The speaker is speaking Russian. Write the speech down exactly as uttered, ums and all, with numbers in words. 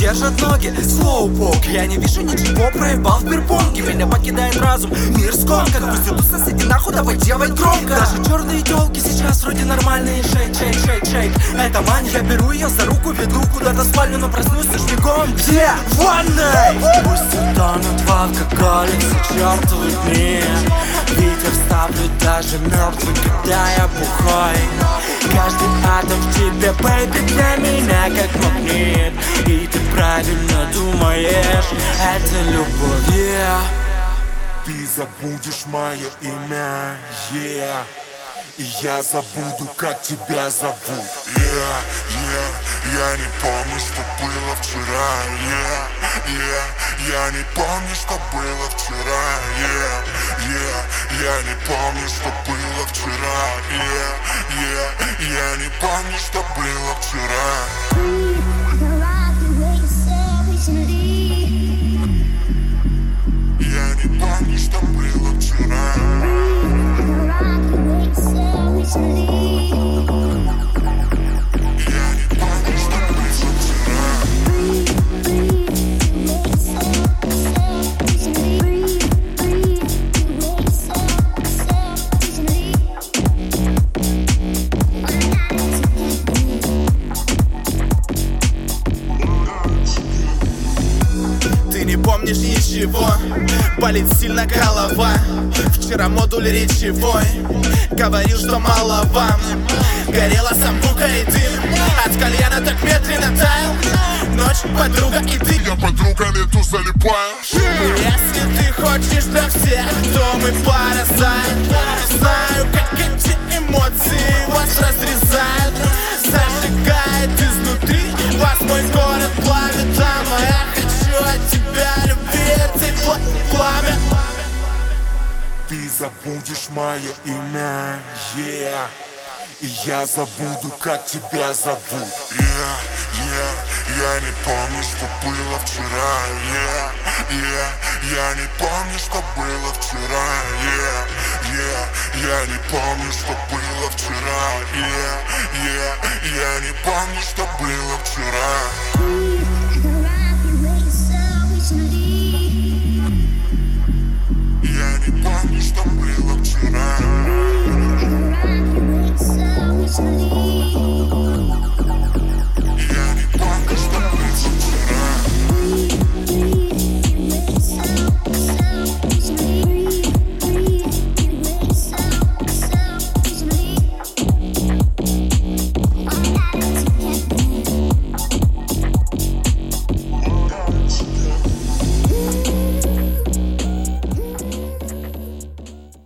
держат ноги. Слоупок, я не вижу ничего, проебал в бирпонге. Меня покидает разум, мир скомкан. Пусть идут соседи нахуй, давай делай громко. Даже черные телки сейчас вроде нормальные. Шейк, шейк, шейк, шейк. Это мань, я беру ее за руку, веду куда-то спальню, но проснусь с бегом. Где? В ванной! Пусть утонут в алкоголе все чертовы дни. Ветер вставлю даже мертвый, когда я бухой. Каждый атом в тебе, бэйби, для меня как магнит. И ты правильно думаешь, это любовь, yeah. Ты забудешь мое имя, yeah. И я забуду, как тебя зовут, yeah, yeah. Я не помню, что было вчера, yeah, yeah. Я не помню, что было вчера, yeah, yeah. Я не помню, что было вчера, yeah, yeah. Я не помню, что было вчера. Я не помню, что было вчера. Помнишь ничего, болит сильно голова. Вчера модуль речевой говорил, что мало вам. Горела самбука и дым, от кальяна так медленно таял. Ночь, подруга и ты. Я подруга, лету залипаю. Если ты хочешь для всех, то мы пара займ. Знаю, как эти эмоции вас разрезают, зажигает изнутри. Вас мой город плавит, а моя хочу от тебя любить и пламя. Ты забудешь мое имя, yeah. И я забуду, как тебя зовут, yeah, yeah. Я не помню, что было вчера, yeah, yeah. Я не помню, что было вчера, yeah, yeah. Я не помню, что было вчера, yeah, yeah. Я не помню, что было вчера.